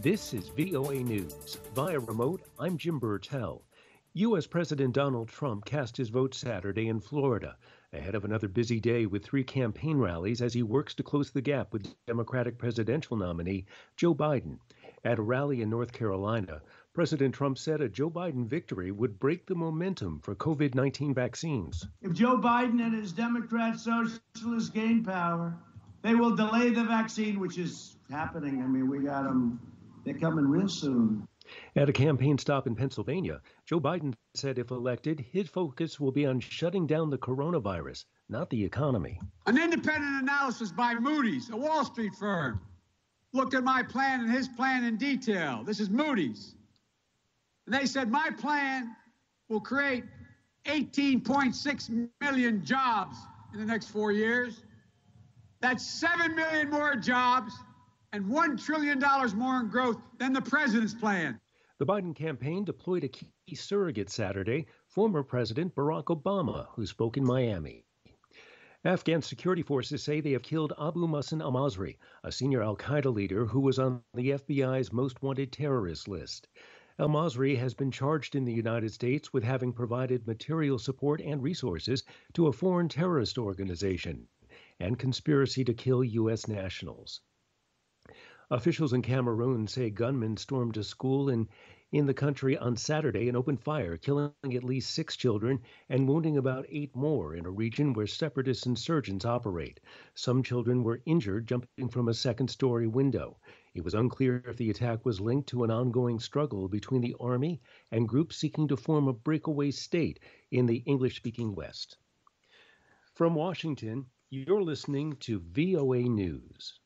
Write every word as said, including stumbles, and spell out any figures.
This is V O A News. Via remote, I'm Jim Burtell. U S. President Donald Trump cast his vote Saturday in Florida, ahead of another busy day with three campaign rallies as he works to close the gap with Democratic presidential nominee Joe Biden. At a rally in North Carolina, President Trump said a Joe Biden victory would break the momentum for COVID nineteen vaccines. If Joe Biden and his Democrat socialists gain power, they will delay the vaccine, which is happening. I mean, we got them. They're coming real soon. At a campaign stop in Pennsylvania, Joe Biden said if elected, his focus will be on shutting down the coronavirus, not the economy. An independent analysis by Moody's, a Wall Street firm, looked at my plan and his plan in detail. This is Moody's. And they said my plan will create eighteen point six million jobs in the next four years. That's seven million more jobs and one trillion dollars more in growth than the president's plan. The Biden campaign deployed a key surrogate Saturday, former President Barack Obama, who spoke in Miami. Afghan security forces say they have killed Abu Muhsin al-Masri, a senior al-Qaeda leader who was on the F B I's most wanted terrorist list. Al-Masri has been charged in the United States with having provided material support and resources to a foreign terrorist organization and conspiracy to kill U S nationals. Officials in Cameroon say gunmen stormed a school in, in the country on Saturday and opened fire, killing at least six children and wounding about eight more in a region where separatist insurgents operate. Some children were injured jumping from a second-story window. It was unclear if the attack was linked to an ongoing struggle between the army and groups seeking to form a breakaway state in the English-speaking West. From Washington, you're listening to V O A News.